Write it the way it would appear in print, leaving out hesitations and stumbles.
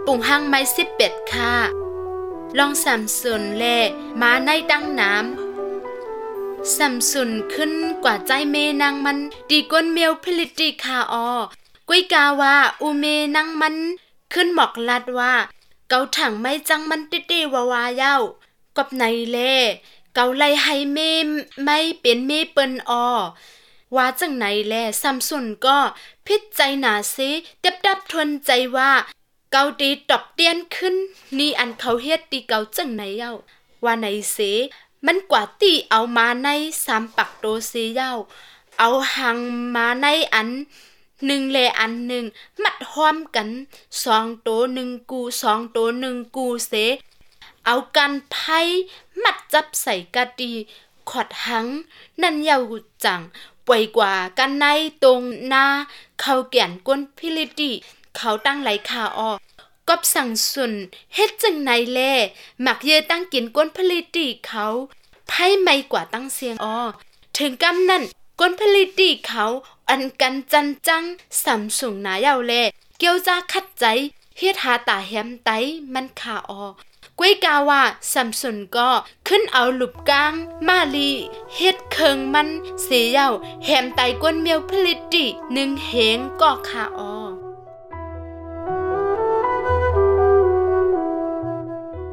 ปุ่งหังไม้11ค่ะลองสัมสุนแลมาในตั้งน้ำสัมสุนขึ้นกว่าใจเมนางมันดีก้นเมียวพิลิติคาออกุ้ยกาว่าอูเมนางมันขึ้นหมอกลัดว่าเกาถังไม่จังมันติติวาวาเย้ากบในแลเกาไล่ให้เมไม่เป็นเมเปิ้นออว่าจังไหนแลซัมซุนก็พิจใจหนาซิเต็บดับทวนใจว่าเกาตีตอบเตียนขึ้นนี่อันเขาเฮ็ดตีเกาจังไหนเย้าว่าไหนเสมันกว่าตีเอามาใน3ปักโตเซเย้าเอาหังมาในอัน1แลอัน1มัดห้อมกัน2โต1กู2โต1กูเสเอากันไผมัดจับใส่กะดีขอดหังนั่นเย้าจังป่วยกว่ากันในตรงหน้าเขาแก่นก้นพิลิติเขาตั้งไหลขาออกกอบสั่งสุนเฮ็ดจังไหนแลหมักเยอตั้งกินก้นพิลิติเขาไพ่ไม่กว่าตั้งเสียงถึงกำนั่นก้นพิลิติเขาอันกันจันจังสำสูงหนาเยาแลเกี่ยวจ้าคัดใจเฮ็ดหาตาแหมไตมันขากุ้ยกาว่าซัมซุนก็ขึ้นเอาหลุบกลางมาลีเฮ็ดเคิงมันเสียเย้าแหมไตก้นเมียวผลิตดิ1เหงก็ขา